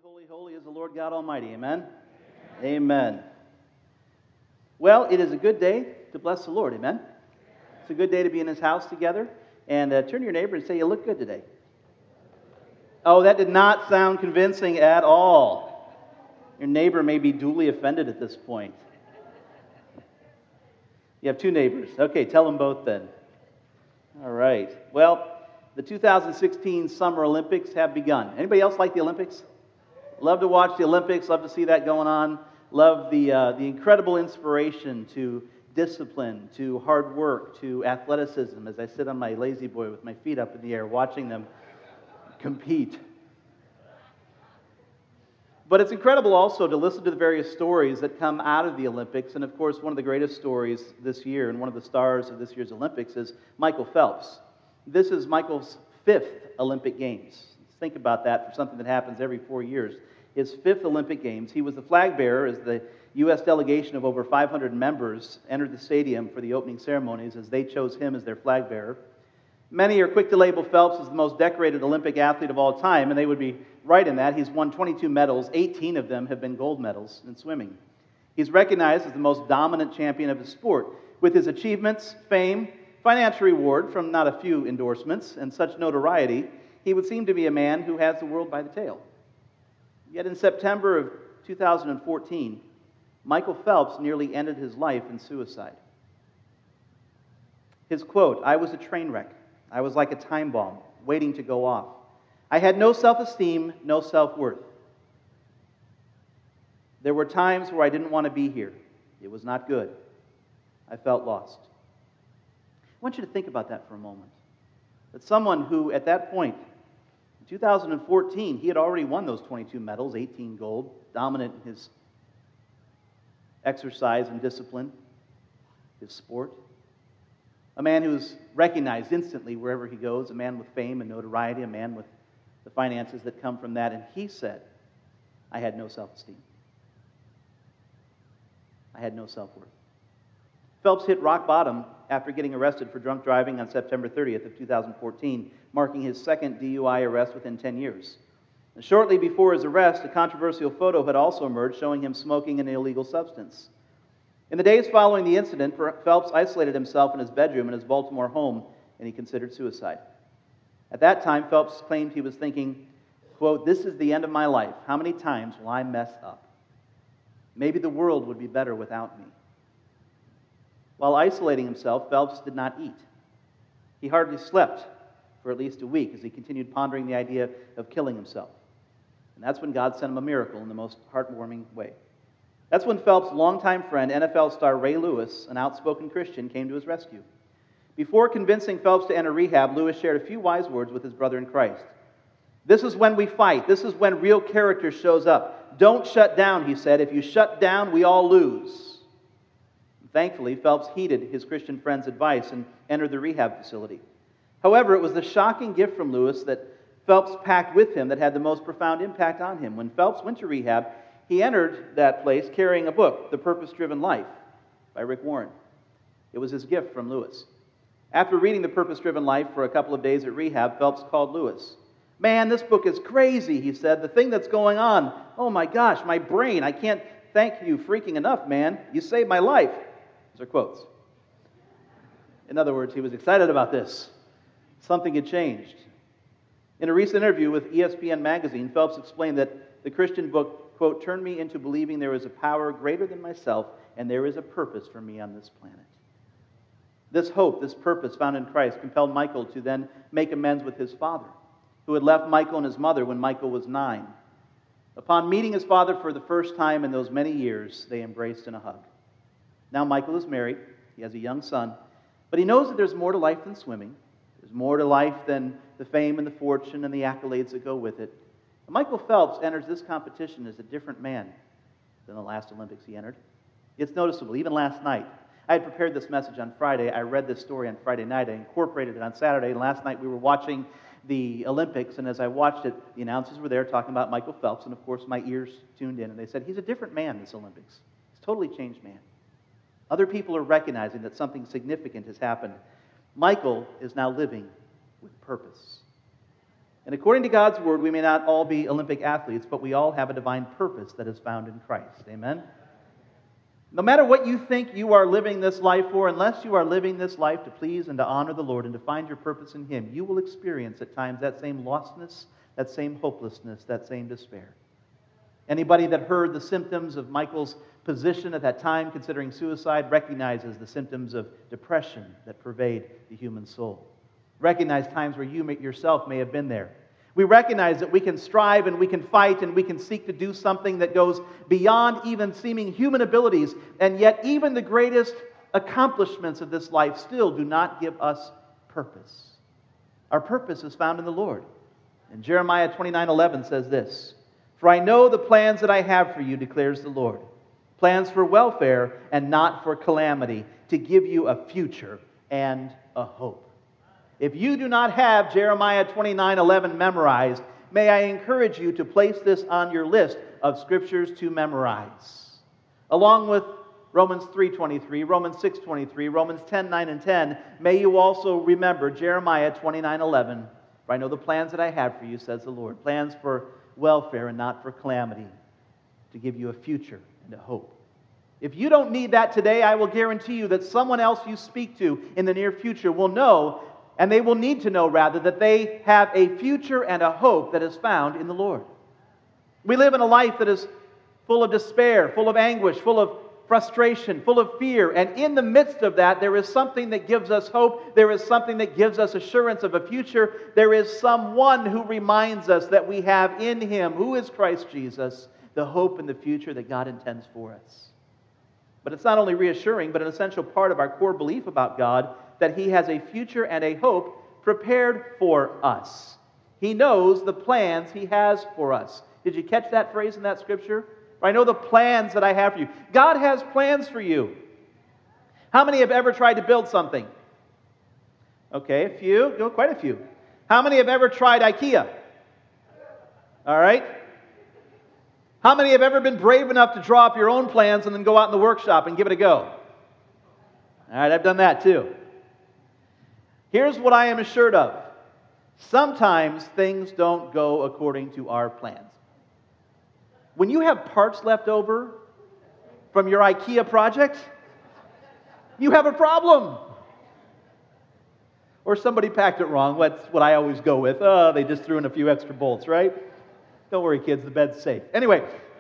holy, holy is the Lord God Almighty. Amen? Amen. Well, it is a good day to bless the Lord. Amen? It's a good day to be in His house together. And turn to your neighbor and say, you look good today. Oh, that did not sound convincing at all. Your neighbor may be duly offended at this point. You have two neighbors. Okay, tell them both then. All right. Well, the 2016 Summer Olympics have begun. Anybody else like the Olympics? Love to watch the Olympics. Love to see that going on. Love the incredible inspiration to discipline, to hard work, to athleticism as I sit on my lazy boy with my feet up in the air watching them compete. But it's incredible also to listen to the various stories that come out of the Olympics. And of course, one of the greatest stories this year and one of the stars of this year's Olympics is Michael Phelps. This is Michael's 5th Olympic Games. Think about that for something that happens every 4 years. His 5th Olympic Games. He was the flag bearer as the U.S. delegation of over 500 members entered the stadium for the opening ceremonies as they chose him as their flag bearer. Many are quick to label Phelps as the most decorated Olympic athlete of all time, and they would be right in that. He's won 22 medals. 18 of them have been gold medals in swimming. He's recognized as the most dominant champion of his sport. With his achievements, fame, financial reward from not a few endorsements, and such notoriety, he would seem to be a man who has the world by the tail. Yet in September of 2014, Michael Phelps nearly ended his life in suicide. His quote, "I was a train wreck. I was like a time bomb, waiting to go off. I had no self-esteem, no self-worth. There were times where I didn't want to be here. It was not good. I felt lost." I want you to think about that for a moment. That someone who, at that point, in 2014, he had already won those 22 medals, 18 gold, dominant in his exercise and discipline, his sport. A man who's recognized instantly wherever he goes, a man with fame and notoriety, a man with the finances that come from that. And he said, I had no self-esteem. I had no self-worth. Phelps hit rock bottom after getting arrested for drunk driving on September 30th of 2014, marking his second DUI arrest within 10 years. And shortly before his arrest, a controversial photo had also emerged showing him smoking an illegal substance. In the days following the incident, Phelps isolated himself in his bedroom in his Baltimore home, and he considered suicide. At that time, Phelps claimed he was thinking, quote, "This is the end of my life. How many times will I mess up? Maybe the world would be better without me." While isolating himself, Phelps did not eat. He hardly slept for at least a week as he continued pondering the idea of killing himself. And that's when God sent him a miracle in the most heartwarming way. That's when Phelps' longtime friend, NFL star Ray Lewis, an outspoken Christian, came to his rescue. Before convincing Phelps to enter rehab, Lewis shared a few wise words with his brother in Christ. "This is when we fight. This is when real character shows up. Don't shut down," he said. "If you shut down, we all lose." Thankfully, Phelps heeded his Christian friend's advice and entered the rehab facility. However, it was the shocking gift from Lewis that Phelps packed with him that had the most profound impact on him. When Phelps went to rehab, he entered that place carrying a book, The Purpose-Driven Life, by Rick Warren. It was his gift from Lewis. After reading The Purpose-Driven Life for a couple of days at rehab, Phelps called Lewis. "Man, this book is crazy," he said. "The thing that's going on, oh my gosh, my brain, I can't thank you freaking enough, man. You saved my life." Those are quotes. In other words, he was excited about this. Something had changed. In a recent interview with ESPN magazine, Phelps explained that the Christian book, quote, "turned me into believing there is a power greater than myself and there is a purpose for me on this planet." This hope, this purpose found in Christ compelled Michael to then make amends with his father, who had left Michael and his mother when Michael was 9. Upon meeting his father for the first time in those many years, they embraced in a hug. Now Michael is married, he has a young son, but he knows that there's more to life than swimming. There's more to life than the fame and the fortune and the accolades that go with it. And Michael Phelps enters this competition as a different man than the last Olympics he entered. It's noticeable, even last night. I had prepared this message on Friday. I read this story on Friday night. I incorporated it on Saturday. And last night we were watching the Olympics, and as I watched it, the announcers were there talking about Michael Phelps, and of course my ears tuned in, and they said, he's a different man this Olympics. He's a totally changed man. Other people are recognizing that something significant has happened. Michael is now living with purpose. And according to God's word, we may not all be Olympic athletes, but we all have a divine purpose that is found in Christ. Amen? No matter what you think you are living this life for, unless you are living this life to please and to honor the Lord and to find your purpose in Him, you will experience at times that same lostness, that same hopelessness, that same despair. Anybody that heard the symptoms of Michael's position at that time, considering suicide, recognizes the symptoms of depression that pervade the human soul. Recognize times where you yourself may have been there. We recognize that we can strive and we can fight and we can seek to do something that goes beyond even seeming human abilities, and yet even the greatest accomplishments of this life still do not give us purpose. Our purpose is found in the Lord. And Jeremiah 29:11 says this, "For I know the plans that I have for you, declares the Lord, plans for welfare and not for calamity, to give you a future and a hope." If you do not have Jeremiah 29:11 memorized, may I encourage you to place this on your list of scriptures to memorize. Along with Romans 3:23, Romans 6:23, Romans 10:9 and 10, may you also remember Jeremiah 29:11. "For I know the plans that I have for you, says the Lord, plans for welfare and not for calamity, to give you a future and a hope." If you don't need that today, I will guarantee you that someone else you speak to in the near future will know, and they will need to know, rather, that they have a future and a hope that is found in the Lord. We live in a life that is full of despair, full of anguish, full of frustration, full of fear, and in the midst of that, there is something that gives us hope. There is something that gives us assurance of a future. There is someone who reminds us that we have in Him, who is Christ Jesus, the hope and the future that God intends for us. But it's not only reassuring, but an essential part of our core belief about God, that He has a future and a hope prepared for us. He knows the plans He has for us. Did you catch that phrase in that scripture? I know the plans that I have for you. God has plans for you. How many have ever tried to build something? Okay, a few. Quite a few. How many have ever tried IKEA? All right. How many have ever been brave enough to draw up your own plans and then go out in the workshop and give it a go? All right, I've done that too. Here's what I am assured of. Sometimes things don't go according to our plans. When you have parts left over from your IKEA project, you have a problem. Or somebody packed it wrong. That's what I always go with. Oh, they just threw in a few extra bolts, right? Don't worry, kids, the bed's safe. Anyway,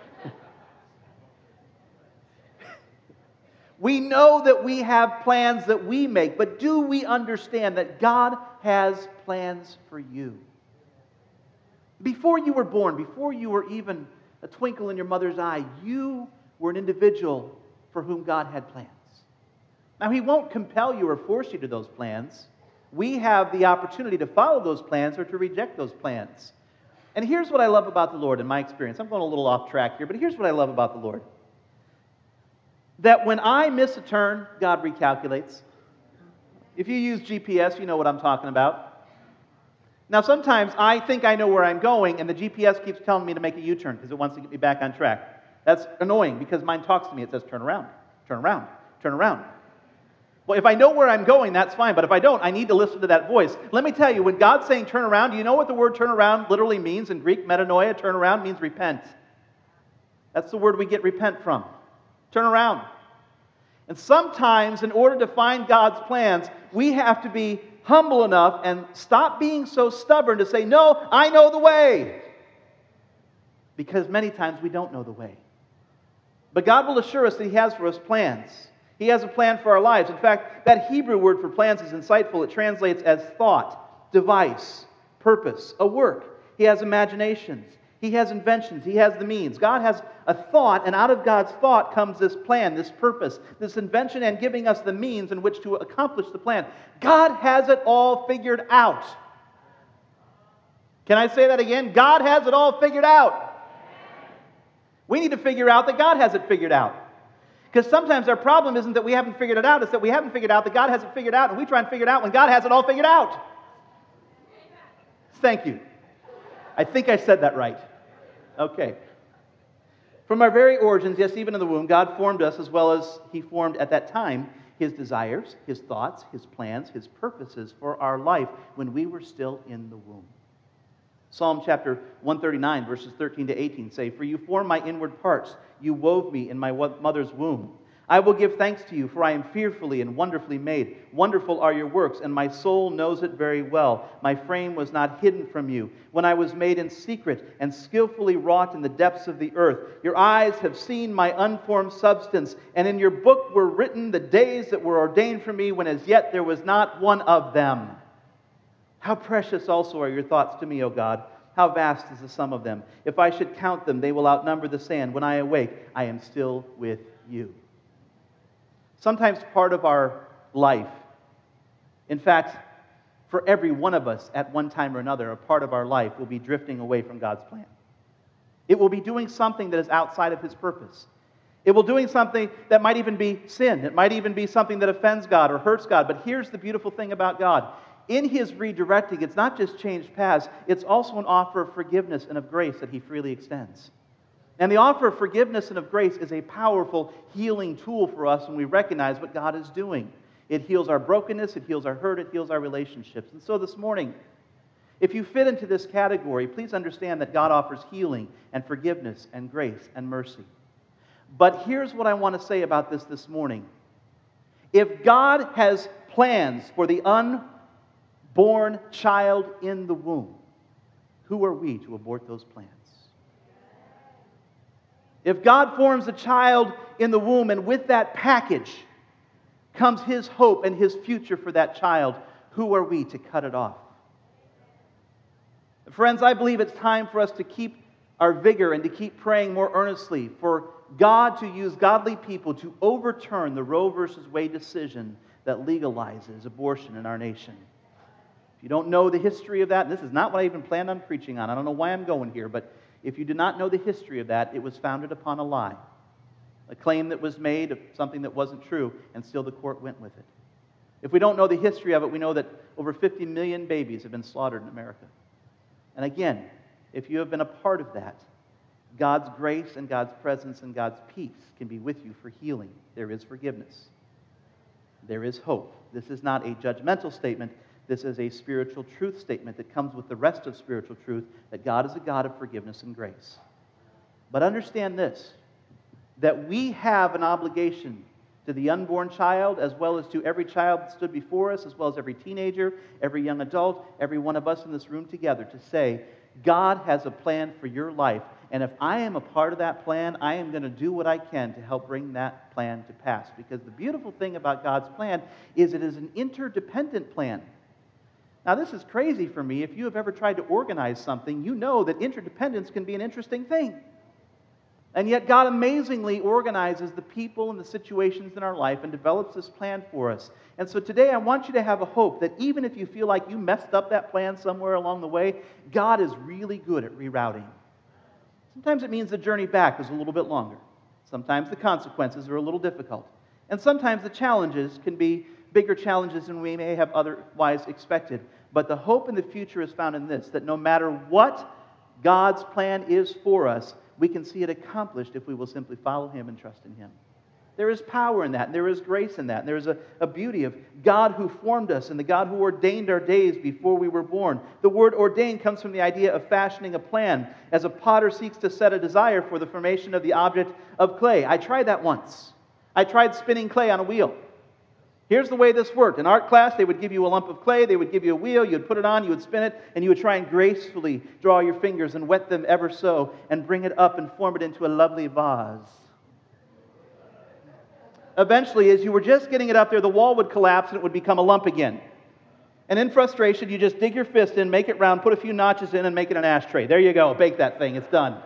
we know that we have plans that we make, but do we understand that God has plans for you? Before you were born, before you were even a twinkle in your mother's eye, you were an individual for whom God had plans. Now, He won't compel you or force you to those plans. We have the opportunity to follow those plans or to reject those plans. And here's what I love about the Lord in my experience. I'm going a little off track here, but here's what I love about the Lord. That when I miss a turn, God recalculates. If you use GPS, you know what I'm talking about. Now, sometimes I think I know where I'm going, and the GPS keeps telling me to make a U-turn because it wants to get me back on track. That's annoying because mine talks to me. It says, turn around, turn around, turn around. Well, if I know where I'm going, that's fine. But if I don't, I need to listen to that voice. Let me tell you, when God's saying turn around, do you know what the word turn around literally means in Greek? Metanoia, turn around means repent. That's the word we get repent from. Turn around. And sometimes, in order to find God's plans, we have to be humble enough and stop being so stubborn to say, no, I know the way. Because many times we don't know the way. But God will assure us that He has for us plans. He has a plan for our lives. In fact, that Hebrew word for plans is insightful. It translates as thought, device, purpose, a work. He has imaginations. He has inventions. He has the means. God has a thought, and out of God's thought comes this plan, this purpose, this invention, and giving us the means in which to accomplish the plan. God has it all figured out. Can I say that again? God has it all figured out. We need to figure out that God has it figured out. Because sometimes our problem isn't that we haven't figured it out, it's that we haven't figured out that God has it figured out, and we try and figure it out when God has it all figured out. Thank you. I think I said that right. Okay. From our very origins, yes, even in the womb, God formed us as well as He formed at that time His desires, His thoughts, His plans, His purposes for our life when we were still in the womb. Psalm chapter 139, verses 13 to 18 say, "For you formed my inward parts. You wove me in my mother's womb. I will give thanks to you, for I am fearfully and wonderfully made. Wonderful are your works, and my soul knows it very well. My frame was not hidden from you when I was made in secret and skillfully wrought in the depths of the earth. Your eyes have seen my unformed substance, and in your book were written the days that were ordained for me, when as yet there was not one of them. How precious also are your thoughts to me, O God. How vast is the sum of them. If I should count them, they will outnumber the sand. When I awake, I am still with you." Sometimes part of our life, in fact, for every one of us at one time or another, a part of our life will be drifting away from God's plan. It will be doing something that is outside of His purpose. It will be doing something that might even be sin. It might even be something that offends God or hurts God. But here's the beautiful thing about God. In His redirecting, it's not just changed paths, it's also an offer of forgiveness and of grace that He freely extends. And the offer of forgiveness and of grace is a powerful healing tool for us when we recognize what God is doing. It heals our brokenness, it heals our hurt, it heals our relationships. And so this morning, if you fit into this category, please understand that God offers healing and forgiveness and grace and mercy. But here's what I want to say about this morning. If God has plans for the unborn child in the womb, who are we to abort those plans? If God forms a child in the womb, and with that package comes His hope and His future for that child, who are we to cut it off? Friends, I believe it's time for us to keep our vigor and to keep praying more earnestly for God to use godly people to overturn the Roe versus Wade decision that legalizes abortion in our nation. If you don't know the history of that, and this is not what I even planned on preaching on. I don't know why I'm going here, but if you do not know the history of that, it was founded upon a lie. A claim that was made of something that wasn't true, and still the court went with it. If we don't know the history of it, we know that over 50 million babies have been slaughtered in America. And again, if you have been a part of that, God's grace and God's presence and God's peace can be with you for healing. There is forgiveness. There is hope. This is not a judgmental statement. This is a spiritual truth statement that comes with the rest of spiritual truth, that God is a God of forgiveness and grace. But understand this, that we have an obligation to the unborn child, as well as to every child that stood before us, as well as every teenager, every young adult, every one of us in this room together, to say, God has a plan for your life, and if I am a part of that plan, I am going to do what I can to help bring that plan to pass. Because the beautiful thing about God's plan is it is an interdependent plan. Now, this is crazy for me. If you have ever tried to organize something, you know that interdependence can be an interesting thing. And yet God amazingly organizes the people and the situations in our life and develops this plan for us. And so today I want you to have a hope that even if you feel like you messed up that plan somewhere along the way, God is really good at rerouting. Sometimes it means the journey back is a little bit longer. Sometimes the consequences are a little difficult. And sometimes the challenges can be bigger challenges than we may have otherwise expected. But the hope in the future is found in this, that no matter what God's plan is for us, we can see it accomplished if we will simply follow Him and trust in Him. There is power in that, and there is grace in that, and there is a beauty of God who formed us and the God who ordained our days before we were born. The word ordained comes from the idea of fashioning a plan, as a potter seeks to set a desire for the formation of the object of clay. I tried that once. I tried spinning clay on a wheel. Here's the way this worked. In art class, they would give you a lump of clay, they would give you a wheel, you would put it on, you would spin it, and you would try and gracefully draw your fingers and wet them ever so, and bring it up and form it into a lovely vase. Eventually, as you were just getting it up there, the wall would collapse and it would become a lump again. And in frustration, you just dig your fist in, make it round, put a few notches in, and make it an ashtray. There you go, bake that thing, it's done.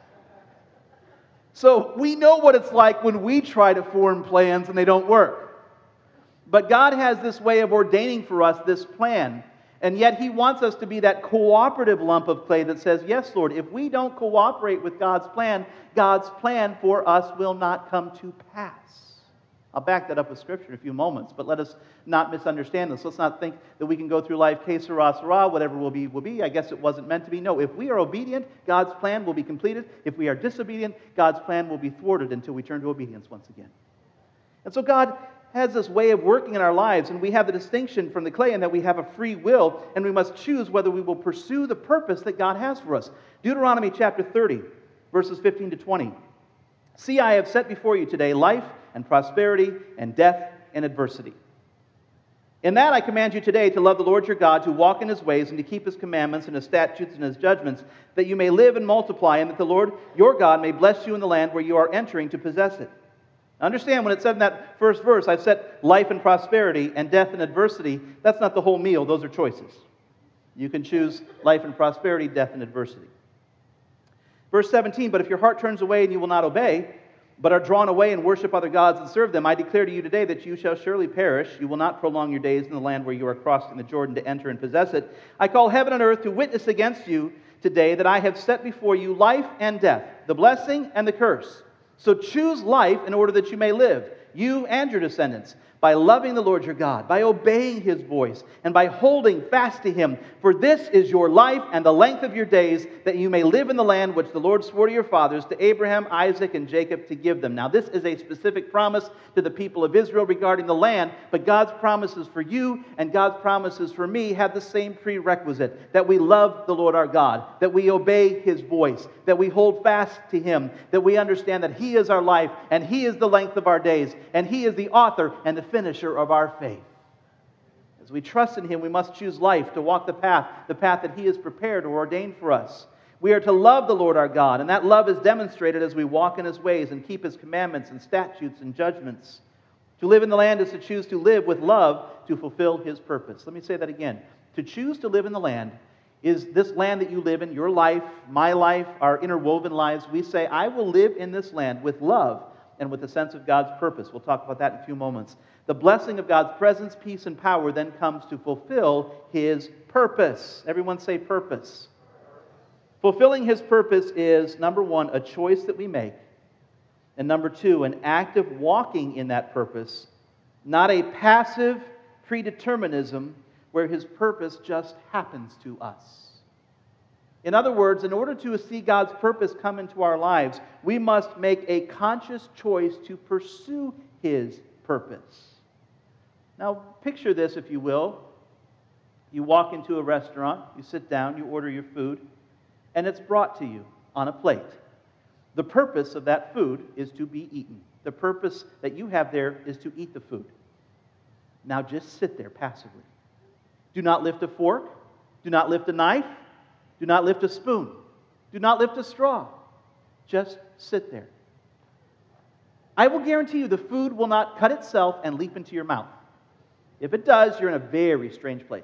So we know what it's like when we try to form plans and they don't work. But God has this way of ordaining for us this plan. And yet He wants us to be that cooperative lump of clay that says, yes, Lord, if we don't cooperate with God's plan for us will not come to pass. I'll back that up with Scripture in a few moments, but let us not misunderstand this. Let's not think that we can go through life, que sera, sera, whatever will be, will be. I guess it wasn't meant to be. No, if we are obedient, God's plan will be completed. If we are disobedient, God's plan will be thwarted until we turn to obedience once again. And so God has this way of working in our lives, and we have the distinction from the clay in that we have a free will, and we must choose whether we will pursue the purpose that God has for us. Deuteronomy chapter 30, verses 15 to 20. See, I have set before you today life and prosperity and death and adversity. In that I command you today to love the Lord your God, to walk in His ways, and to keep His commandments and His statutes and His judgments, that you may live and multiply, and that the Lord your God may bless you in the land where you are entering to possess it. Understand, when it said in that first verse, I've set life and prosperity and death and adversity, that's not the whole meal. Those are choices. You can choose life and prosperity, death and adversity. Verse 17, but if your heart turns away and you will not obey, but are drawn away and worship other gods and serve them, I declare to you today that you shall surely perish. You will not prolong your days in the land where you are crossing the Jordan to enter and possess it. I call heaven and earth to witness against you today that I have set before you life and death, the blessing and the curse. So choose life in order that you may live, you and your descendants, by loving the Lord your God, by obeying His voice, and by holding fast to Him. For this is your life and the length of your days, that you may live in the land which the Lord swore to your fathers, to Abraham, Isaac, and Jacob, to give them. Now this is a specific promise to the people of Israel regarding the land, but God's promises for you and God's promises for me have the same prerequisite, that we love the Lord our God, that we obey His voice, that we hold fast to Him, that we understand that He is our life, and He is the length of our days, and He is the author and the finisher of our faith. As we trust in Him, we must choose life, to walk the path that He has prepared or ordained for us. We are to love the Lord our God, and that love is demonstrated as we walk in His ways and keep His commandments and statutes and judgments. To live in the land is to choose to live with love to fulfill His purpose. Let me say that again. To choose to live in the land is this land that you live in, your life, my life, our interwoven lives. We say, I will live in this land with love and with a sense of God's purpose. We'll talk about that in a few moments. The blessing of God's presence, peace, and power then comes to fulfill His purpose. Everyone say purpose. Fulfilling His purpose is, number one, a choice that we make. And number two, an active walking in that purpose, not a passive predeterminism where His purpose just happens to us. In other words, in order to see God's purpose come into our lives, we must make a conscious choice to pursue His purpose. Now, picture this, if you will. You walk into a restaurant, you sit down, you order your food, and it's brought to you on a plate. The purpose of that food is to be eaten. The purpose that you have there is to eat the food. Now just sit there passively. Do not lift a fork. Do not lift a knife. Do not lift a spoon. Do not lift a straw. Just sit there. I will guarantee you the food will not cut itself and leap into your mouth. If it does, you're in a very strange place.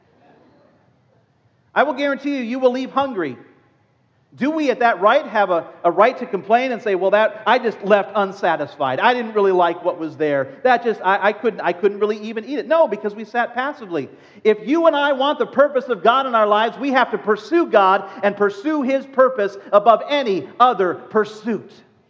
I will guarantee you, you will leave hungry. Do we at that right have a right to complain and say, well, I just left unsatisfied. I didn't really like what was there. I couldn't really even eat it. No, because we sat passively. If you and I want the purpose of God in our lives, we have to pursue God and pursue His purpose above any other pursuit.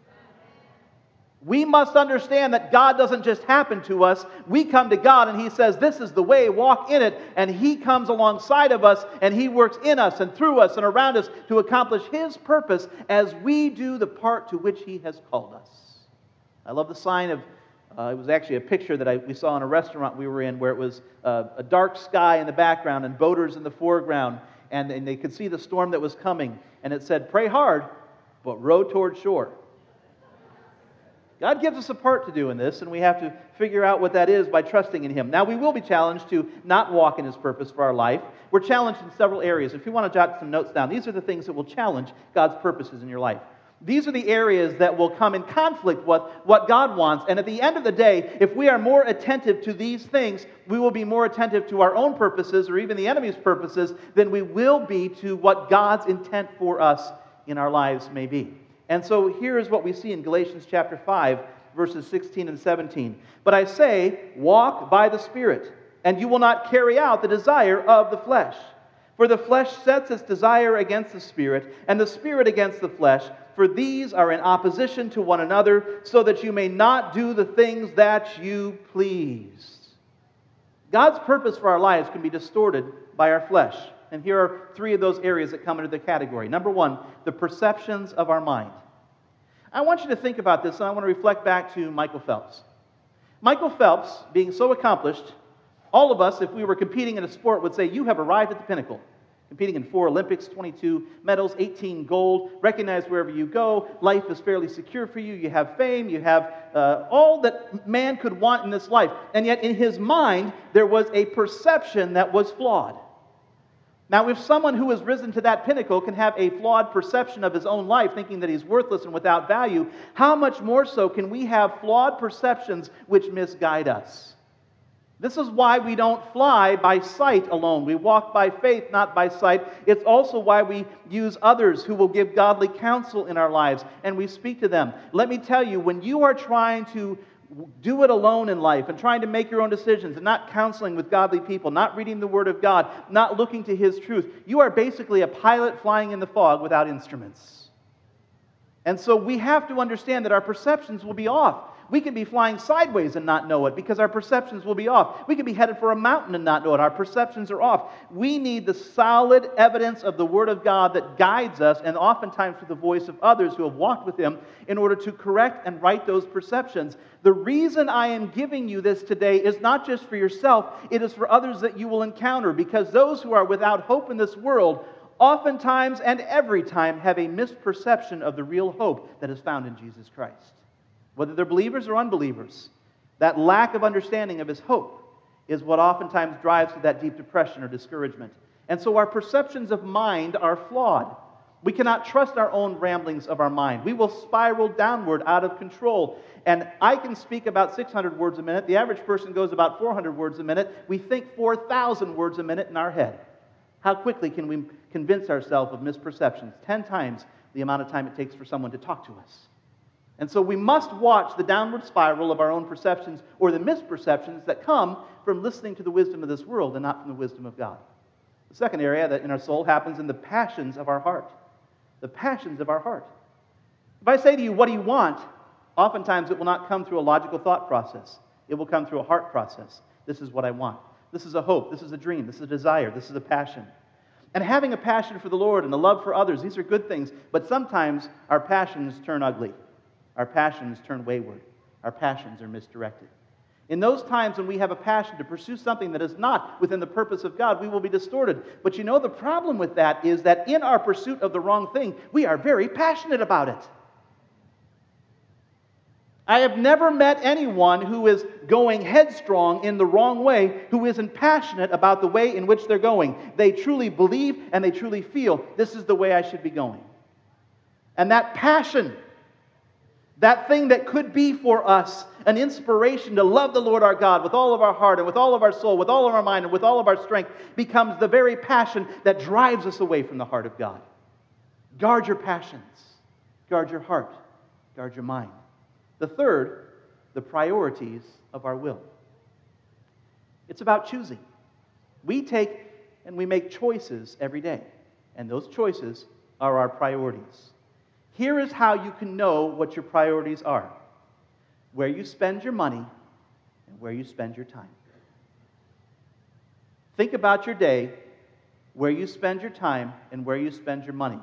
We must understand that God doesn't just happen to us. We come to God and He says, this is the way, walk in it. And He comes alongside of us and He works in us and through us and around us to accomplish His purpose as we do the part to which He has called us. I love the sign of, it was actually a picture that we saw in a restaurant we were in where it was a dark sky in the background and boaters in the foreground. And they could see the storm that was coming. And it said, pray hard, but row toward shore. God gives us a part to do in this, and we have to figure out what that is by trusting in Him. Now, we will be challenged to not walk in His purpose for our life. We're challenged in several areas. If you want to jot some notes down, these are the things that will challenge God's purposes in your life. These are the areas that will come in conflict with what God wants. And at the end of the day, if we are more attentive to these things, we will be more attentive to our own purposes or even the enemy's purposes than we will be to what God's intent for us in our lives may be. And so here is what we see in Galatians chapter 5, verses 16 and 17. But I say, walk by the Spirit, and you will not carry out the desire of the flesh. For the flesh sets its desire against the Spirit, and the Spirit against the flesh, for these are in opposition to one another, so that you may not do the things that you please. God's purpose for our lives can be distorted by our flesh. And here are three of those areas that come into the category. Number one, the perceptions of our mind. I want you to think about this, and I want to reflect back to Michael Phelps. Michael Phelps, being so accomplished, all of us, if we were competing in a sport, would say, you have arrived at the pinnacle. Competing in 4 Olympics, 22 medals, 18 gold, recognized wherever you go, life is fairly secure for you, you have fame, you have all that man could want in this life. And yet in his mind, there was a perception that was flawed. Now, if someone who has risen to that pinnacle can have a flawed perception of his own life, thinking that he's worthless and without value, how much more so can we have flawed perceptions which misguide us? This is why we don't fly by sight alone. We walk by faith, not by sight. It's also why we use others who will give godly counsel in our lives, and we speak to them. Let me tell you, when you are trying to do it alone in life and trying to make your own decisions and not counseling with godly people, not reading the Word of God, not looking to His truth, you are basically a pilot flying in the fog without instruments. And so we have to understand that our perceptions will be off. We can be flying sideways and not know it because our perceptions will be off. We can be headed for a mountain and not know it. Our perceptions are off. We need the solid evidence of the Word of God that guides us, and oftentimes through the voice of others who have walked with Him, in order to correct and right those perceptions. The reason I am giving you this today is not just for yourself, it is for others that you will encounter, because those who are without hope in this world oftentimes and every time have a misperception of the real hope that is found in Jesus Christ. Whether they're believers or unbelievers, that lack of understanding of His hope is what oftentimes drives to that deep depression or discouragement. And so our perceptions of mind are flawed. We cannot trust our own ramblings of our mind. We will spiral downward out of control. And I can speak about 600 words a minute. The average person goes about 400 words a minute. We think 4,000 words a minute in our head. How quickly can we convince ourselves of misperceptions? 10 times the amount of time it takes for someone to talk to us. And so we must watch the downward spiral of our own perceptions or the misperceptions that come from listening to the wisdom of this world and not from the wisdom of God. The second area that in our soul happens in the passions of our heart. The passions of our heart. If I say to you, what do you want? Oftentimes it will not come through a logical thought process. It will come through a heart process. This is what I want. This is a hope. This is a dream. This is a desire. This is a passion. And having a passion for the Lord and a love for others, these are good things. But sometimes our passions turn ugly. Our passions turn wayward. Our passions are misdirected. In those times when we have a passion to pursue something that is not within the purpose of God, we will be distorted. But you know, the problem with that is that in our pursuit of the wrong thing, we are very passionate about it. I have never met anyone who is going headstrong in the wrong way who isn't passionate about the way in which they're going. They truly believe and they truly feel this is the way I should be going. And that passion, that thing that could be for us an inspiration to love the Lord our God with all of our heart and with all of our soul, with all of our mind and with all of our strength, becomes the very passion that drives us away from the heart of God. Guard your passions. Guard your heart. Guard your mind. The third, the priorities of our will. It's about choosing. We take and we make choices every day, and those choices are our priorities. Here is how you can know what your priorities are. Where you spend your money and where you spend your time. Think about your day, where you spend your time and where you spend your money.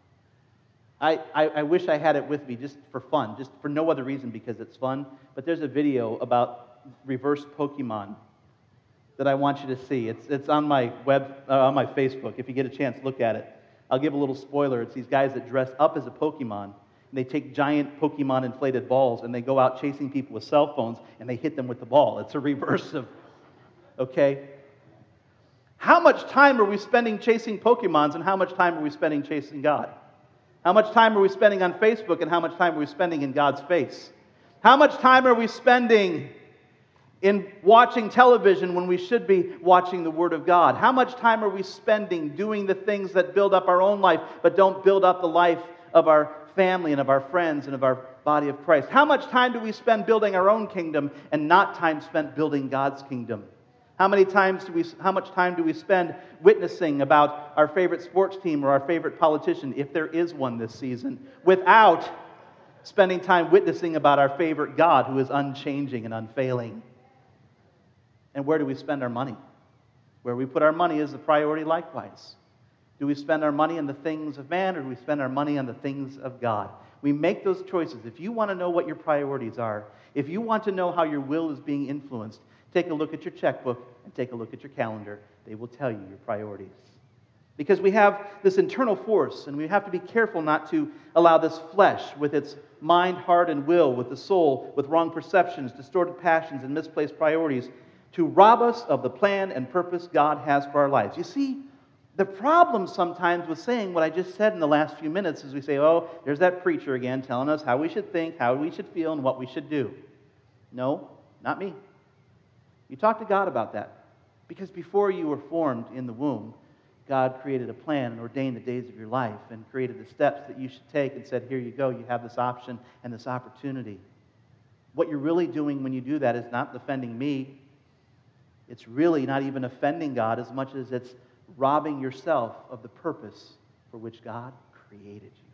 I wish I had it with me just for fun, just for no other reason because it's fun, but there's a video about reverse Pokemon that I want you to see. It's on my on my Facebook. If you get a chance, look at it. I'll give a little spoiler. It's these guys that dress up as a Pokemon, and they take giant Pokemon inflated balls, and they go out chasing people with cell phones, and they hit them with the ball. It's a reverse of, okay? How much time are we spending chasing Pokemons, and how much time are we spending chasing God? How much time are we spending on Facebook, and how much time are we spending in God's face? How much time are we spending in watching television when we should be watching the Word of God? How much time are we spending doing the things that build up our own life but don't build up the life of our family and of our friends and of our body of Christ? How much time do we spend building our own kingdom and not time spent building God's kingdom? How much time do we spend witnessing about our favorite sports team or our favorite politician, if there is one this season, without spending time witnessing about our favorite God who is unchanging and unfailing? And where do we spend our money? Where we put our money is the priority likewise. Do we spend our money on the things of man, or do we spend our money on the things of God? we make those choices. If you want to know what your priorities are, if you want to know how your will is being influenced, take a look at your checkbook and take a look at your calendar. They will tell you your priorities. Because we have this internal force, and we have to be careful not to allow this flesh, with its mind, heart, and will, with the soul, with wrong perceptions, distorted passions, and misplaced priorities, to rob us of the plan and purpose God has for our lives. You see, the problem sometimes with saying what I just said in the last few minutes is we say, oh, there's that preacher again telling us how we should think, how we should feel, and what we should do. No, not me. You talk to God about that. Because before you were formed in the womb, God created a plan and ordained the days of your life and created the steps that you should take and said, here you go, you have this option and this opportunity. What you're really doing when you do that is not offending me. It's really not even offending God as much as it's robbing yourself of the purpose for which God created you.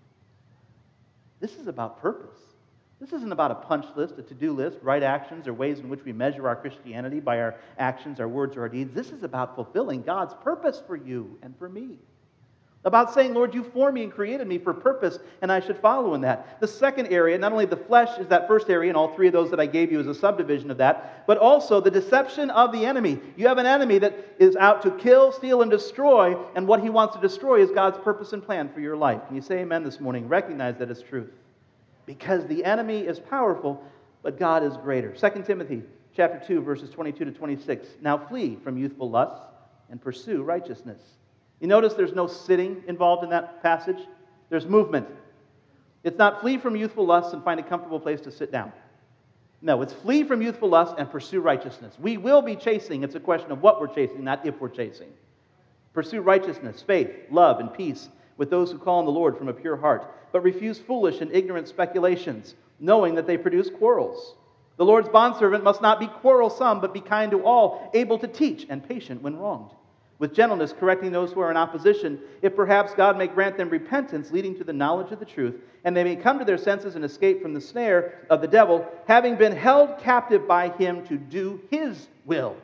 This is about purpose. This isn't about a punch list, a to-do list, right actions, or ways in which we measure our Christianity by our actions, our words, or our deeds. This is about fulfilling God's purpose for you and for me. About saying, Lord, you formed me and created me for purpose, and I should follow in that. The second area, not only the flesh is that first area, and all three of those that I gave you is a subdivision of that, but also the deception of the enemy. You have an enemy that is out to kill, steal, and destroy, and what he wants to destroy is God's purpose and plan for your life. Can you say amen this morning? Recognize that it's truth. Because the enemy is powerful, but God is greater. 2 Timothy chapter 2, verses 22 to 26. Now flee from youthful lusts and pursue righteousness. You notice there's no sitting involved in that passage. There's movement. It's not flee from youthful lusts and find a comfortable place to sit down. No, it's flee from youthful lusts and pursue righteousness. We will be chasing. It's a question of what we're chasing, not if we're chasing. Pursue righteousness, faith, love, and peace with those who call on the Lord from a pure heart, but refuse foolish and ignorant speculations, knowing that they produce quarrels. The Lord's bondservant must not be quarrelsome, but be kind to all, able to teach, and patient when wronged, with gentleness correcting those who are in opposition, if perhaps God may grant them repentance, leading to the knowledge of the truth, and they may come to their senses and escape from the snare of the devil, having been held captive by him to do his will.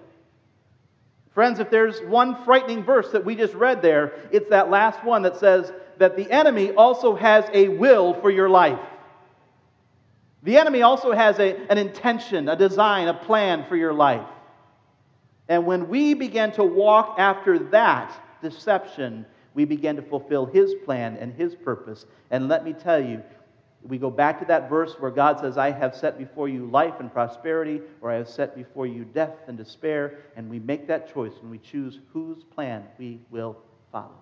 Friends, if there's one frightening verse that we just read there, it's that last one that says that the enemy also has a will for your life. The enemy also has an intention, a design, a plan for your life. And when we begin to walk after that deception, we begin to fulfill his plan and his purpose. And let me tell you, we go back to that verse where God says, I have set before you life and prosperity, or I have set before you death and despair. And we make that choice when we choose whose plan we will follow.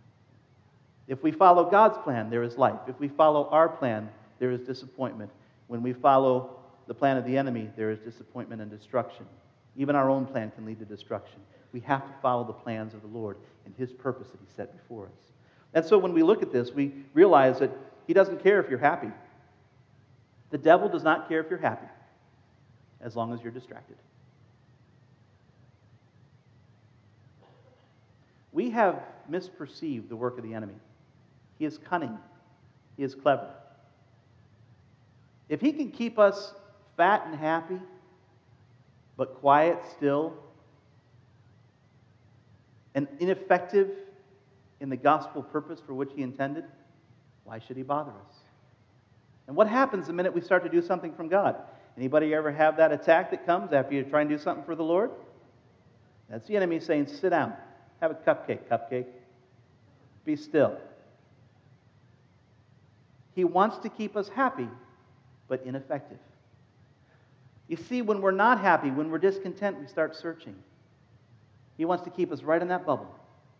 If we follow God's plan, there is life. If we follow our plan, there is disappointment. When we follow the plan of the enemy, there is disappointment and destruction. Even our own plan can lead to destruction. We have to follow the plans of the Lord and his purpose that he set before us. And so when we look at this, we realize that he doesn't care if you're happy. The devil does not care if you're happy, as long as you're distracted. We have misperceived the work of the enemy. He is cunning. He is clever. If he can keep us fat and happy, but quiet still, and ineffective in the gospel purpose for which he intended, why should he bother us? And what happens the minute we start to do something from God? Anybody ever have that attack that comes after you try and do something for the Lord? That's the enemy saying, sit down, have a cupcake. Be still. He wants to keep us happy, but ineffective. You see, when we're not happy, when we're discontent, we start searching. He wants to keep us right in that bubble.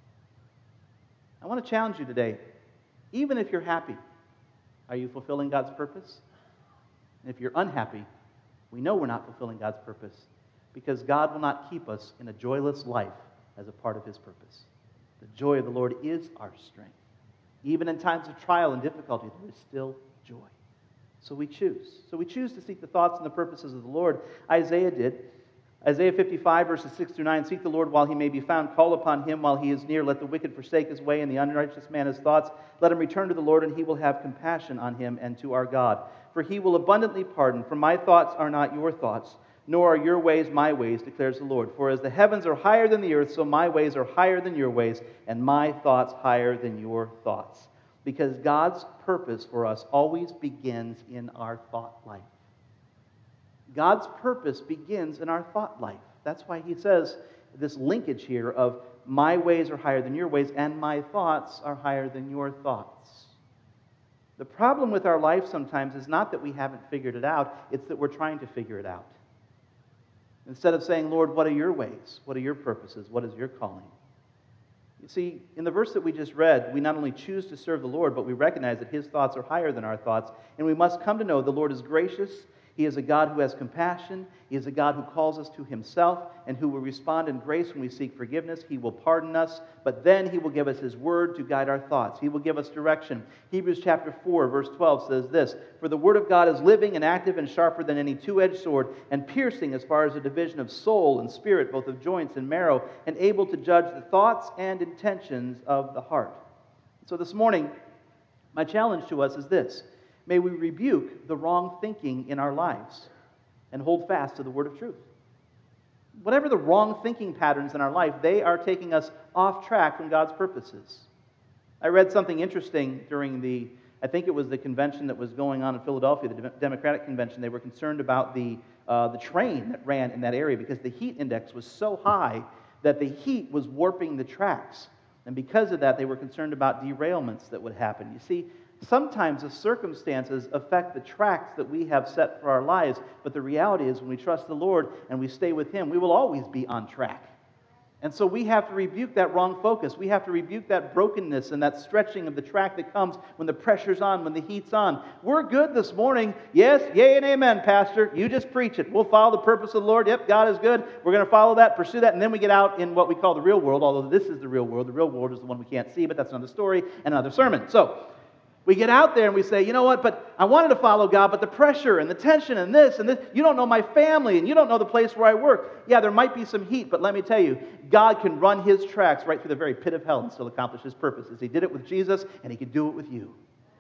I want to challenge you today. Even if you're happy, are you fulfilling God's purpose? And if you're unhappy, we know we're not fulfilling God's purpose because God will not keep us in a joyless life as a part of his purpose. The joy of the Lord is our strength. Even in times of trial and difficulty, there is still joy. So we choose. So we choose to seek the thoughts and the purposes of the Lord. Isaiah did. Isaiah 55, verses 6 through 9, seek the Lord while he may be found. Call upon him while he is near. Let the wicked forsake his way and the unrighteous man his thoughts. Let him return to the Lord, and he will have compassion on him and to our God. For he will abundantly pardon. For my thoughts are not your thoughts, nor are your ways my ways, declares the Lord. For as the heavens are higher than the earth, so my ways are higher than your ways, and my thoughts higher than your thoughts. Because God's purpose for us always begins in our thought life. God's purpose begins in our thought life. That's why he says this linkage here of my ways are higher than your ways and my thoughts are higher than your thoughts. The problem with our life sometimes is not that we haven't figured it out, it's that we're trying to figure it out. Instead of saying, Lord, what are your ways? What are your purposes? What is your calling? You see, in the verse that we just read, we not only choose to serve the Lord, but we recognize that his thoughts are higher than our thoughts, and we must come to know the Lord is gracious. He is a God who has compassion. He is a God who calls us to himself and who will respond in grace when we seek forgiveness. He will pardon us, but then he will give us his word to guide our thoughts. He will give us direction. Hebrews chapter 4, verse 12 says this, "For the word of God is living and active and sharper than any two-edged sword, and piercing as far as the division of soul and spirit, both of joints and marrow, and able to judge the thoughts and intentions of the heart." So this morning, my challenge to us is this. May we rebuke the wrong thinking in our lives and hold fast to the word of truth. Whatever the wrong thinking patterns in our life, they are taking us off track from God's purposes. I read something interesting during I think it was the convention that was going on in Philadelphia, the Democratic convention. They were concerned about the train that ran in that area because the heat index was so high that the heat was warping the tracks. And because of that, they were concerned about derailments that would happen. You see, sometimes the circumstances affect the tracks that we have set for our lives, but the reality is when we trust the Lord and we stay with him, we will always be on track. And so we have to rebuke that wrong focus. We have to rebuke that brokenness and that stretching of the track that comes when the pressure's on, when the heat's on. We're good this morning. Yes, yay and amen, Pastor. You just preach it. We'll follow the purpose of the Lord. Yep, God is good. We're going to follow that, pursue that, and then we get out in what we call the real world, although this is the real world. The real world is the one we can't see, but that's another story and another sermon. So we get out there and we say, you know what, but I wanted to follow God, but the pressure and the tension and this, you don't know my family and you don't know the place where I work. Yeah, there might be some heat, but let me tell you, God can run his tracks right through the very pit of hell and still accomplish his purposes. He did it with Jesus and he can do it with you.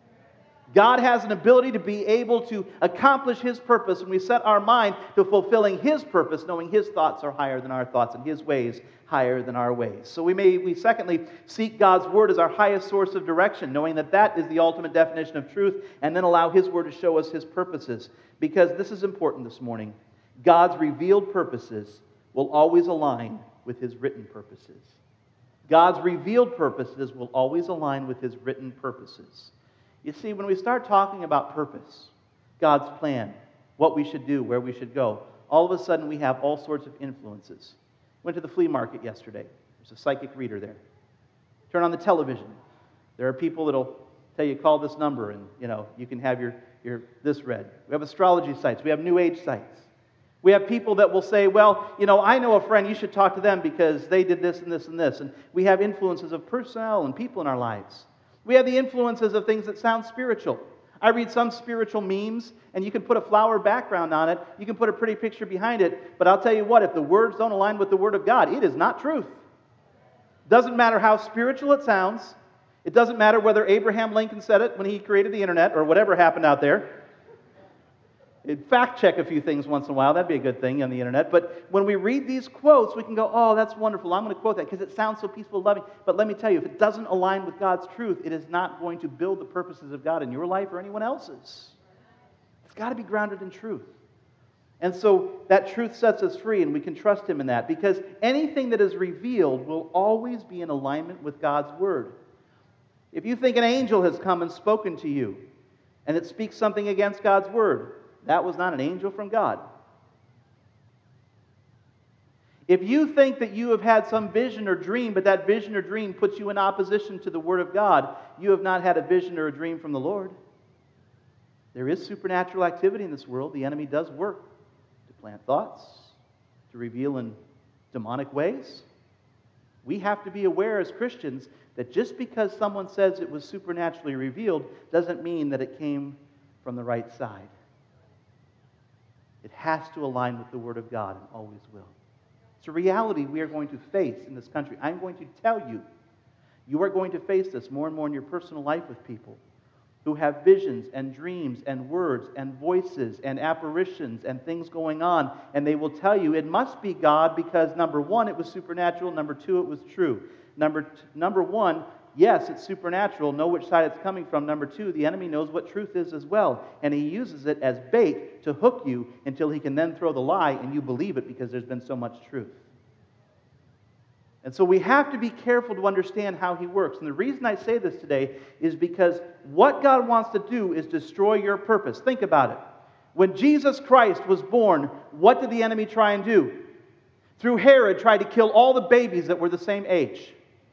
God has an ability to be able to accomplish his purpose when we set our mind to fulfilling his purpose, knowing his thoughts are higher than our thoughts and his ways higher than our ways. So we secondly seek God's word as our highest source of direction, knowing that that is the ultimate definition of truth, and then allow his word to show us his purposes. Because this is important this morning. God's revealed purposes will always align with his written purposes. God's revealed purposes will always align with his written purposes. You see, when we start talking about purpose, God's plan, what we should do, where we should go, all of a sudden we have all sorts of influences. Went to the flea market yesterday. There's a psychic reader there. Turn on the television. There are people that'll tell you, call this number, and you can have your this read. We have astrology sites. We have New Age sites. We have people that will say, well, I know a friend, you should talk to them because they did this and this and this. And we have influences of personnel and people in our lives. We have the influences of things that sound spiritual. I read some spiritual memes, and you can put a flower background on it. You can put a pretty picture behind it. But I'll tell you what, if the words don't align with the Word of God, it is not truth. Doesn't matter how spiritual it sounds. It doesn't matter whether Abraham Lincoln said it when he created the internet or whatever happened out there. Fact check a few things once in a while. That'd be a good thing on the internet. But when we read these quotes, we can go, oh, that's wonderful. I'm going to quote that because it sounds so peaceful, loving. But let me tell you, if it doesn't align with God's truth, it is not going to build the purposes of God in your life or anyone else's. It's got to be grounded in truth. And so that truth sets us free, and we can trust him in that, because anything that is revealed will always be in alignment with God's word. If you think an angel has come and spoken to you, and it speaks something against God's word, that was not an angel from God. If you think that you have had some vision or dream, but that vision or dream puts you in opposition to the Word of God, you have not had a vision or a dream from the Lord. There is supernatural activity in this world. The enemy does work to plant thoughts, to reveal in demonic ways. We have to be aware as Christians that just because someone says it was supernaturally revealed doesn't mean that it came from the right side. It has to align with the Word of God and always will. It's a reality we are going to face in this country. I'm going to tell you, you are going to face this more and more in your personal life with people who have visions and dreams and words and voices and apparitions and things going on, and they will tell you it must be God because, number one, it was supernatural, number two, it was true. Number one, Yes, it's supernatural. Know which side it's coming from. Number two, the enemy knows what truth is as well. And he uses it as bait to hook you until he can then throw the lie and you believe it because there's been so much truth. And so we have to be careful to understand how he works. And the reason I say this today is because what God wants to do is destroy your purpose. Think about it. When Jesus Christ was born, what did the enemy try and do? Through Herod, tried to kill all the babies that were the same age.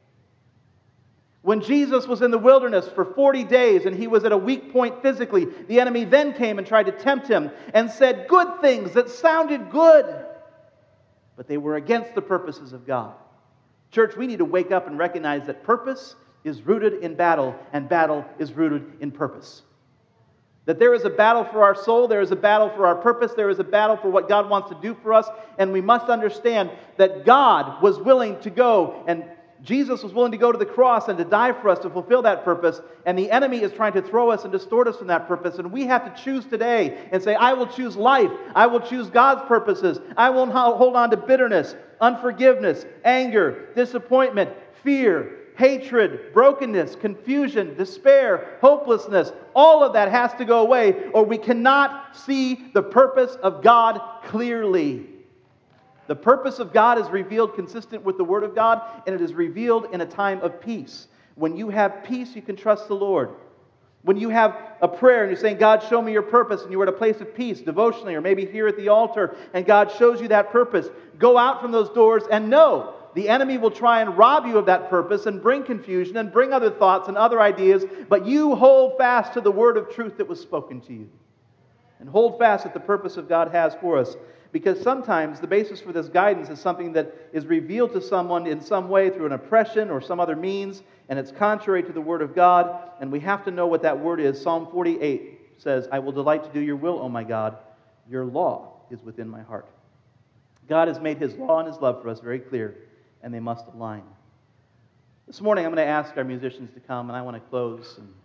When Jesus was in the wilderness for 40 days and he was at a weak point physically, the enemy then came and tried to tempt him and said good things that sounded good, but they were against the purposes of God. Church, we need to wake up and recognize that purpose is rooted in battle, and battle is rooted in purpose. That there is a battle for our soul, there is a battle for our purpose, there is a battle for what God wants to do for us, and we must understand that God was willing to go, and Jesus was willing to go to the cross and to die for us to fulfill that purpose, and the enemy is trying to throw us and distort us from that purpose, and we have to choose today and say, I will choose life, I will choose God's purposes, I won't hold on to bitterness, unforgiveness, anger, disappointment, fear, hatred, brokenness, confusion, despair, hopelessness. All of that has to go away, or we cannot see the purpose of God clearly. The purpose of God is revealed consistent with the Word of God, and it is revealed in a time of peace. When you have peace, you can trust the Lord. When you have a prayer and you're saying, God, show me your purpose, and you're at a place of peace, devotionally, or maybe here at the altar, and God shows you that purpose, go out from those doors and know the enemy will try and rob you of that purpose and bring confusion and bring other thoughts and other ideas, but you hold fast to the word of truth that was spoken to you. And hold fast that the purpose of God has for us. Because sometimes the basis for this guidance is something that is revealed to someone in some way through an oppression or some other means, and it's contrary to the Word of God, and we have to know what that word is. Psalm 48 says, I will delight to do your will, O my God. Your law is within my heart. God has made His law and His love for us very clear, and they must align. This morning I'm going to ask our musicians to come, and I want to close. And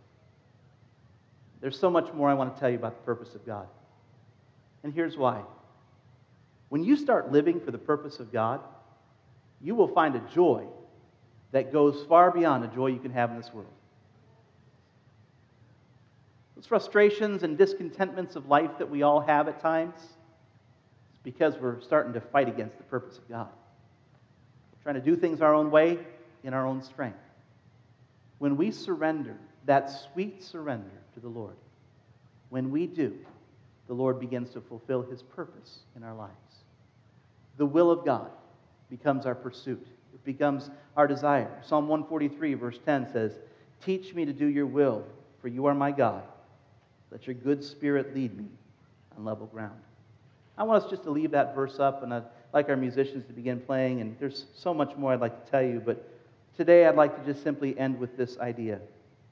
there's so much more I want to tell you about the purpose of God. And here's why. When you start living for the purpose of God, you will find a joy that goes far beyond the joy you can have in this world. Those frustrations and discontentments of life that we all have at times, it's because we're starting to fight against the purpose of God. We're trying to do things our own way, in our own strength. When we surrender, that sweet surrender to the Lord, when we do, the Lord begins to fulfill His purpose in our lives. The will of God becomes our pursuit. It becomes our desire. Psalm 143, verse 10 says, teach me to do your will, for you are my God. Let your good spirit lead me on level ground. I want us just to leave that verse up, and I'd like our musicians to begin playing, and there's so much more I'd like to tell you, but today I'd like to just simply end with this idea.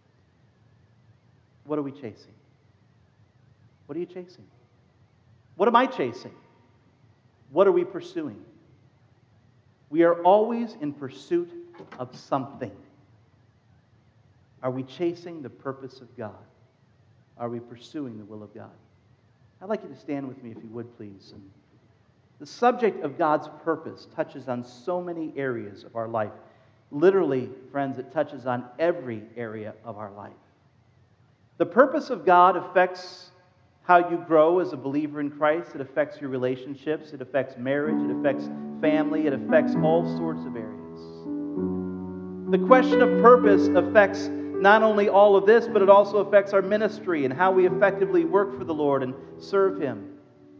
What are we chasing? What are you chasing? What am I chasing? What are we pursuing? We are always in pursuit of something. Are we chasing the purpose of God? Are we pursuing the will of God? I'd like you to stand with me if you would, please. And the subject of God's purpose touches on so many areas of our life. Literally, friends, it touches on every area of our life. The purpose of God affects how you grow as a believer in Christ. It affects your relationships. It affects marriage. It affects family. It affects all sorts of areas. The question of purpose affects not only all of this, but it also affects our ministry and how we effectively work for the Lord and serve Him.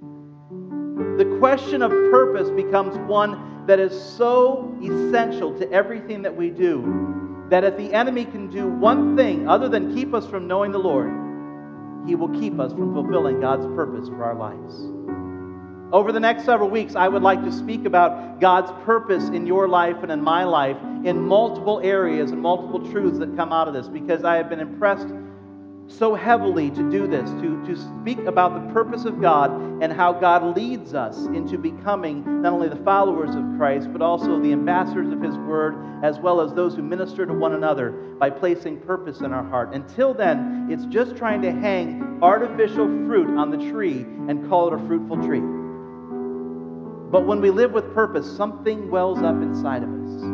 The question of purpose becomes one that is so essential to everything that we do, that if the enemy can do one thing other than keep us from knowing the Lord, he will keep us from fulfilling God's purpose for our lives. Over the next several weeks, I would like to speak about God's purpose in your life and in my life in multiple areas and multiple truths that come out of this, because I have been impressed so heavily to do this, to speak about the purpose of God and how God leads us into becoming not only the followers of Christ, but also the ambassadors of His Word, as well as those who minister to one another by placing purpose in our heart. Until then, it's just trying to hang artificial fruit on the tree and call it a fruitful tree. But when we live with purpose, something wells up inside of us.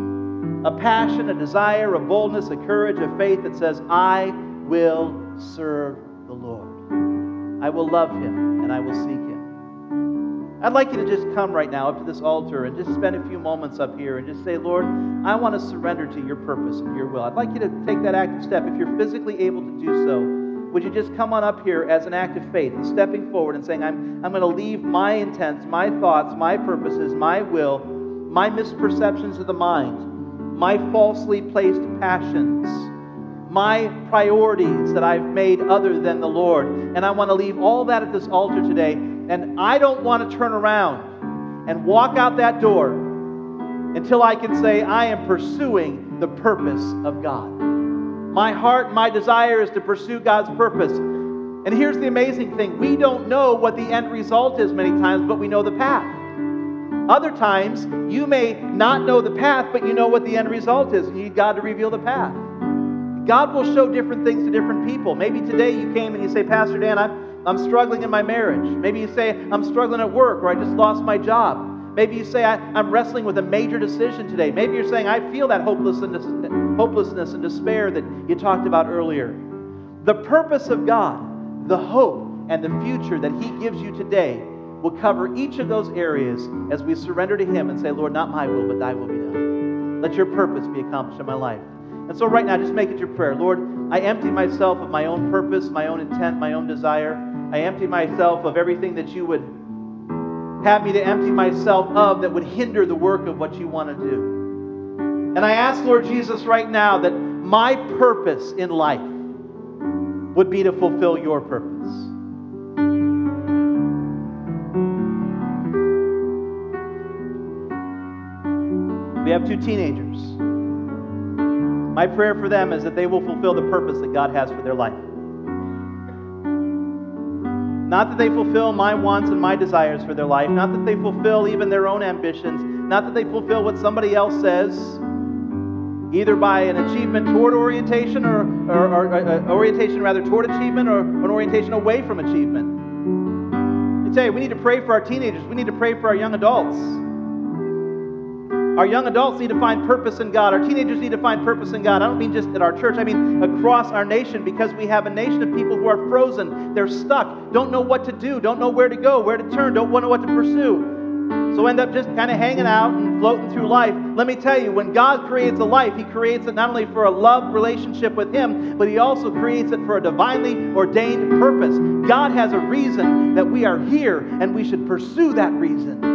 A passion, a desire, a boldness, a courage, a faith that says, I will serve the Lord. I will love Him and I will seek Him. I'd like you to just come right now up to this altar and just spend a few moments up here and just say, Lord, I want to surrender to your purpose and your will. I'd like you to take that active step. If you're physically able to do so, would you just come on up here as an act of faith, stepping forward and saying, I'm going to leave my intents, my thoughts, my purposes, my will, my misperceptions of the mind, my falsely placed passions, my priorities that I've made other than the Lord. And I want to leave all that at this altar today. And I don't want to turn around and walk out that door until I can say, I am pursuing the purpose of God. My heart, my desire is to pursue God's purpose. And here's the amazing thing. We don't know what the end result is many times, but we know the path. Other times, you may not know the path, but you know what the end result is, and you need God to reveal the path. God will show different things to different people. Maybe today you came and you say, Pastor Dan, I'm struggling in my marriage. Maybe you say, I'm struggling at work, or I just lost my job. Maybe you say, I'm wrestling with a major decision today. Maybe you're saying, I feel that hopelessness and despair that you talked about earlier. The purpose of God, the hope and the future that He gives you today will cover each of those areas as we surrender to Him and say, Lord, not my will, but thy will be done. Let your purpose be accomplished in my life. And so right now, just make it your prayer. Lord, I empty myself of my own purpose, my own intent, my own desire. I empty myself of everything that you would have me to empty myself of that would hinder the work of what you want to do. And I ask, Lord Jesus, right now that my purpose in life would be to fulfill your purpose. We have 2 teenagers. My prayer for them is that they will fulfill the purpose that God has for their life. Not that they fulfill my wants and my desires for their life. Not that they fulfill even their own ambitions. Not that they fulfill what somebody else says, either by an achievement toward orientation or orientation rather toward achievement or an orientation away from achievement. I tell you, we need to pray for our teenagers. We need to pray for our young adults. Our young adults need to find purpose in God. Our teenagers need to find purpose in God. I don't mean just at our church. I mean across our nation, because we have a nation of people who are frozen. They're stuck, don't know what to do, don't know where to go, where to turn, don't know what to pursue. So end up just kind of hanging out and floating through life. Let me tell you, when God creates a life, He creates it not only for a love relationship with Him, but He also creates it for a divinely ordained purpose. God has a reason that we are here, and we should pursue that reason.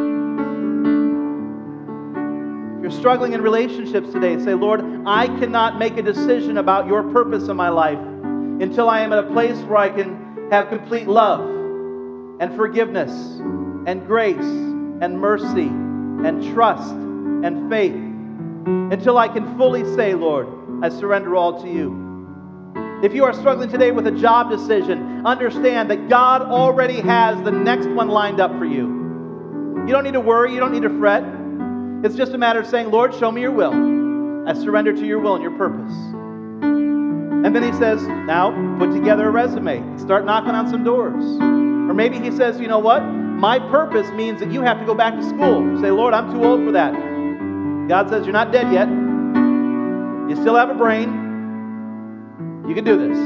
You're struggling in relationships today, say, Lord, I cannot make a decision about your purpose in my life until I am at a place where I can have complete love and forgiveness and grace and mercy and trust and faith. Until I can fully say, Lord, I surrender all to you. If you are struggling today with a job decision, understand that God already has the next one lined up for you. You don't need to worry, you don't need to fret. It's just a matter of saying, Lord, show me your will. I surrender to your will and your purpose. And then He says, now put together a resume. Start knocking on some doors. Or maybe He says, you know what? My purpose means that you have to go back to school. Say, Lord, I'm too old for that. God says, you're not dead yet. You still have a brain. You can do this.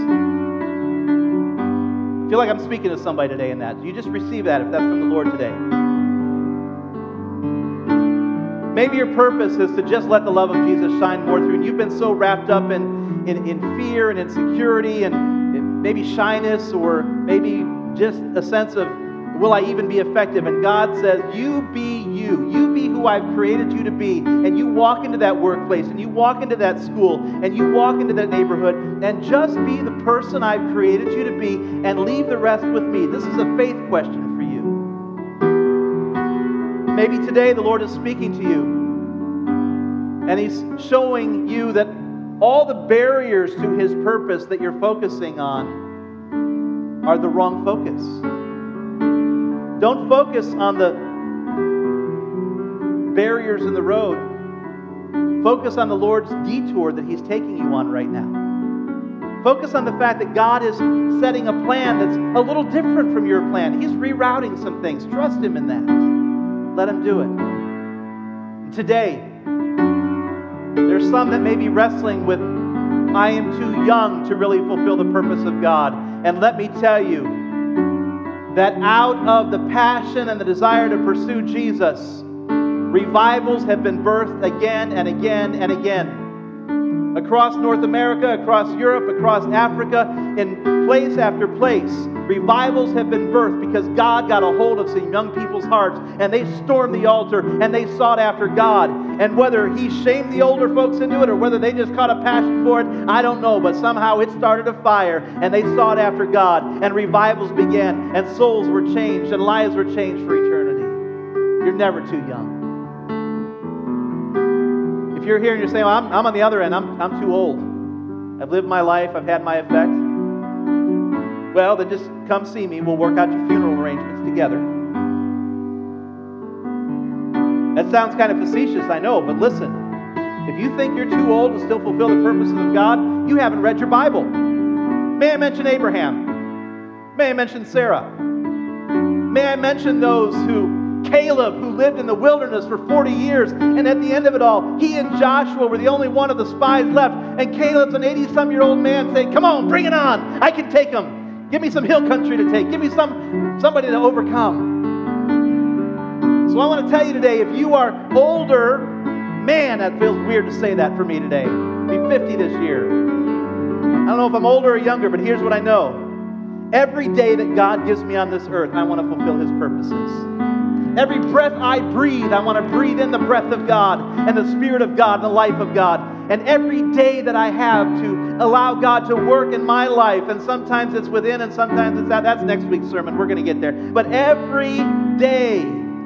I feel like I'm speaking to somebody today in that. You just receive that if that's from the Lord today. Maybe your purpose is to just let the love of Jesus shine more through. And you've been so wrapped up in fear and insecurity and maybe shyness or maybe just a sense of, will I even be effective? And God says, you be you. You be who I've created you to be. And you walk into that workplace and you walk into that school and you walk into that neighborhood and just be the person I've created you to be and leave the rest with me. This is a faith question for you. Maybe today the Lord is speaking to you and He's showing you that all the barriers to His purpose that you're focusing on are the wrong focus. Don't focus on the barriers in the road. Focus on the Lord's detour that He's taking you on right now. Focus on the fact that God is setting a plan that's a little different from your plan. He's rerouting some things. Trust Him in that. Let Him do it. Today, there's There's some that may be wrestling with, I am too young to really fulfill the purpose of God. And let me tell you that out of the passion and the desire to pursue Jesus, revivals have been birthed again and again and again. Across North America, across Europe, across Africa, in place after place, revivals have been birthed because God got a hold of some young people's hearts and they stormed the altar and they sought after God. And whether He shamed the older folks into it or whether they just caught a passion for it, I don't know. But somehow it started a fire and they sought after God and revivals began and souls were changed and lives were changed for eternity. You're never too young. If you're here and you're saying, well, I'm on the other end, I'm too old. I've lived my life, I've had my effect. Well, then just come see me. We'll work out your funeral arrangements together. That sounds kind of facetious, I know, but listen. If you think you're too old to still fulfill the purposes of God, you haven't read your Bible. May I mention Abraham? May I mention Sarah? May I mention those Caleb, who lived in the wilderness for 40 years, and at the end of it all, he and Joshua were the only one of the spies left, and Caleb's an 80-some-year-old man saying, come on, bring it on, I can take them. Give me some hill country to take. Give me somebody to overcome. So I want to tell you today, if you are older, man, that feels weird to say that for me today. I'll be 50 this year. I don't know if I'm older or younger, but here's what I know. Every day that God gives me on this earth, I want to fulfill His purposes. Every breath I breathe, I want to breathe in the breath of God and the Spirit of God and the life of God. And every day that I have to allow God to work in my life, and sometimes it's within and sometimes it's out. That's next week's sermon. We're going to get there. But every day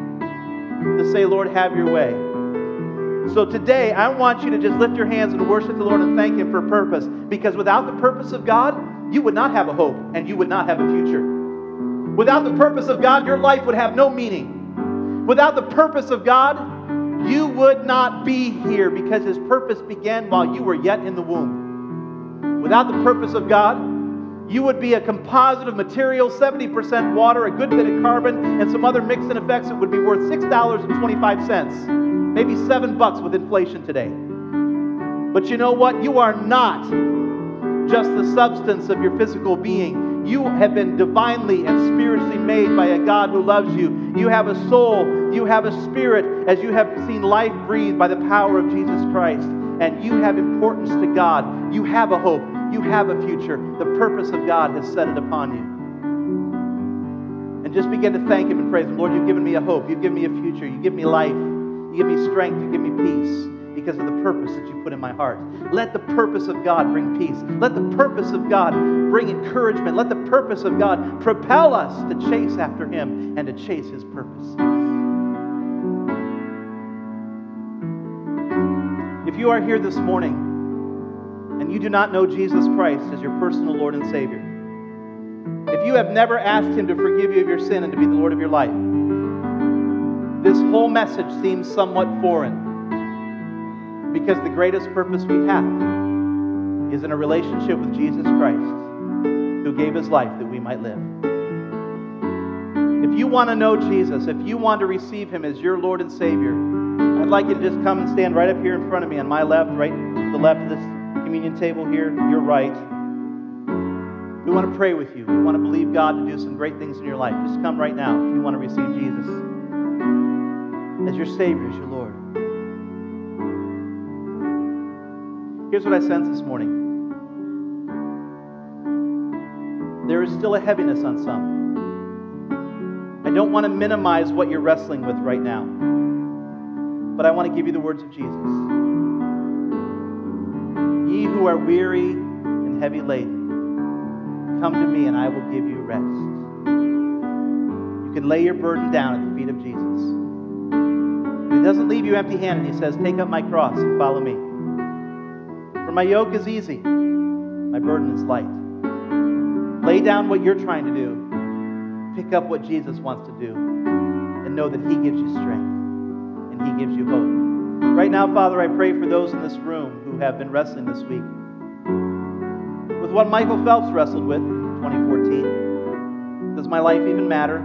to say, Lord, have your way. So today, I want you to just lift your hands and worship the Lord and thank Him for purpose. Because without the purpose of God, you would not have a hope and you would not have a future. Without the purpose of God, your life would have no meaning. Without the purpose of God, you would not be here because His purpose began while you were yet in the womb. Without the purpose of God, you would be a composite of material, 70% water, a good bit of carbon, and some other mixed-in effects that would be worth $6.25, maybe $7 with inflation today. But you know what? You are not just the substance of your physical being. You have been divinely and spiritually made by a God who loves you. You have a soul. You have a spirit as you have seen life breathed by the power of Jesus Christ. And you have importance to God. You have a hope. You have a future. The purpose of God has set it upon you. And just begin to thank Him and praise Him. Lord, you've given me a hope. You've given me a future. You give me life. You give me strength. You give me peace. Because of the purpose that you put in my heart. Let the purpose of God bring peace. Let the purpose of God bring encouragement. Let the purpose of God propel us to chase after Him and to chase His purpose. If you are here this morning and you do not know Jesus Christ as your personal Lord and Savior, if you have never asked Him to forgive you of your sin and to be the Lord of your life, this whole message seems somewhat foreign. Because the greatest purpose we have is in a relationship with Jesus Christ, who gave His life that we might live. If you want to know Jesus, if you want to receive Him as your Lord and Savior, I'd like you to just come and stand right up here in front of me on my left, right to the left of this communion table here, your right. We want to pray with you. We want to believe God to do some great things in your life. Just come right now if you want to receive Jesus as your Savior, as your Lord. Here's what I sense this morning. There is still a heaviness on some. I don't want to minimize what you're wrestling with right now, but I want to give you the words of Jesus. Ye who are weary and heavy laden, come to me and I will give you rest. You can lay your burden down at the feet of Jesus. He doesn't leave you empty-handed. He says, take up my cross and follow me. For my yoke is easy, my burden is light. Lay down what you're trying to do. Pick up what Jesus wants to do. And know that He gives you strength. And He gives you hope. Right now, Father, I pray for those in this room who have been wrestling this week with what Michael Phelps wrestled with in 2014. Does my life even matter?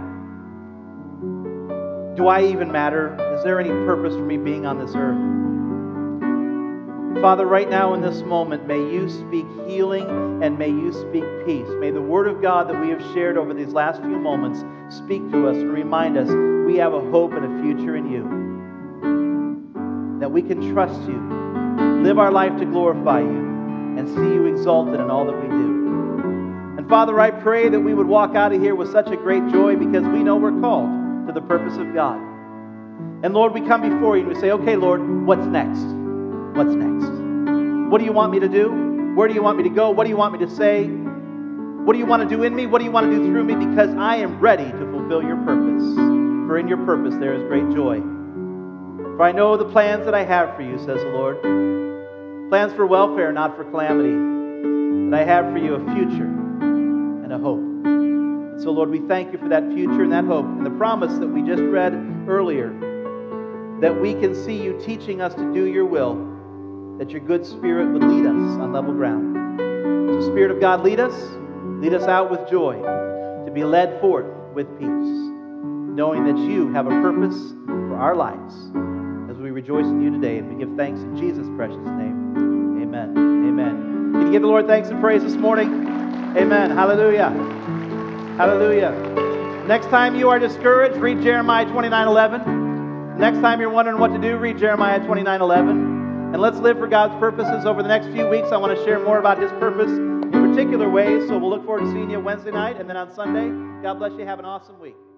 Do I even matter? Is there any purpose for me being on this earth? Father, right now in this moment, may you speak healing and may you speak peace. May the word of God that we have shared over these last few moments speak to us and remind us we have a hope and a future in you. That we can trust you, live our life to glorify you, and see you exalted in all that we do. And Father, I pray that we would walk out of here with such a great joy because we know we're called to the purpose of God. And Lord, we come before you and we say, okay, Lord, what's next? What's next? What do you want me to do? Where do you want me to go? What do you want me to say? What do you want to do in me? What do you want to do through me? Because I am ready to fulfill your purpose. For in your purpose there is great joy. For I know the plans that I have for you, says the Lord. Plans for welfare, not for calamity. That I have for you a future and a hope. And so, Lord, we thank you for that future and that hope and the promise that we just read earlier, that we can see you teaching us to do your will, that your good Spirit would lead us on level ground. So, Spirit of God, lead us out with joy, to be led forth with peace, knowing that you have a purpose for our lives. As we rejoice in you today, and we give thanks in Jesus' precious name. Amen. Amen. Can you give the Lord thanks and praise this morning? Amen. Hallelujah. Hallelujah. Next time you are discouraged, read Jeremiah 29:11. Next time you're wondering what to do, read Jeremiah 29:11. And let's live for God's purposes. Over the next few weeks, I want to share more about His purpose in particular ways. So we'll look forward to seeing you Wednesday night and then on Sunday. God bless you. Have an awesome week.